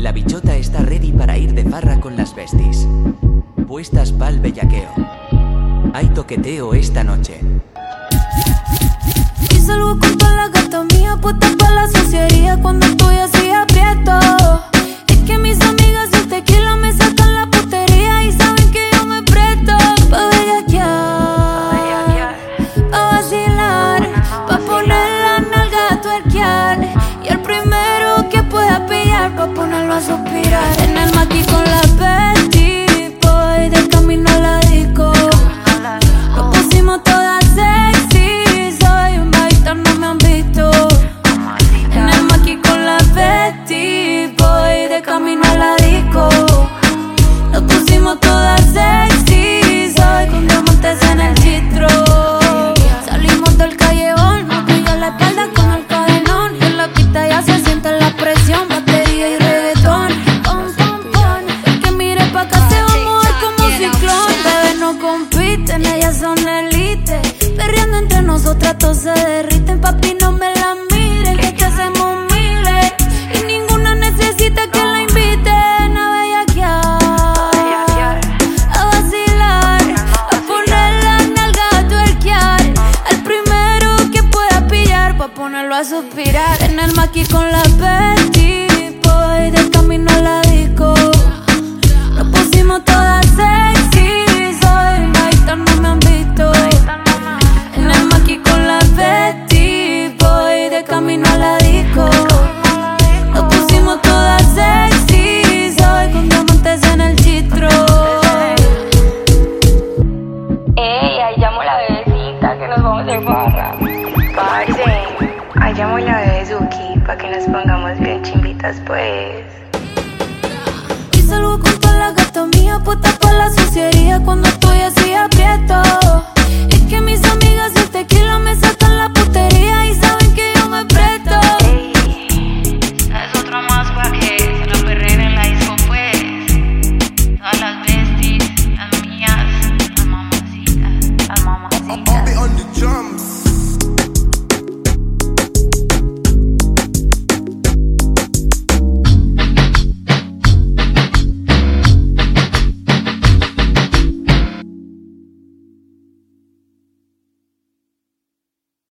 La bichota está ready para ir de farra con las besties. Puestas pa'l bellaqueo. Hay toqueteo esta noche. Y salgo con toda la gata mía, puesta pa' la sociedad cuando estoy así aprieto. Es que mis amigas del tequila me sacan la putería y saben que yo me presto pa' bellaquear, pa' vacilar, pa' poner la nalga a tuerquear. Y el primero que pueda pillar pa' ponerlo a suspirar. En el maqui con la bestie, voy de camino a la disco. Nos pusimos todas sexy, soy un baita, no me han visto. En el maqui con la bestie, voy de camino a la disco. Nos pusimos todas sexy, soy con diamantes en el chistro. Salimos del callejón, nos pega la espalda con el cadenón. Y en la pista ya se siente la presión, batería y reggaetón. Pon, pon, pon, el que mire pa' acá se va a mover como un ciclón. Bebé no compiten, ellas son elite. Perreando entre nosotras todos se derriten. Papi no me la miren, que hacemos miles. Y ninguna necesita que la inviten a bellaquear, a vacilar, a poner la nalga a tuerquear. El primero que pueda pillar pa' ponerlo a suspirar. En el maqui con la bestie, voy de camino a la disco. Nos pusimos todas sexy, soy baita, no me han visto. En el maqui con la bestie, voy de camino a la disco. Nos pusimos todas sexy, soy con diamantes en el chistro. Ey, ahí llamo la bebecita que nos vamos de farra. Parce, ahí llamo la bebé Zuki pa' que nos pongamos bien chimbitas pues. Y salgo con toda la gata mía, puesta pa' la sociedad cuando estoy así aprieto.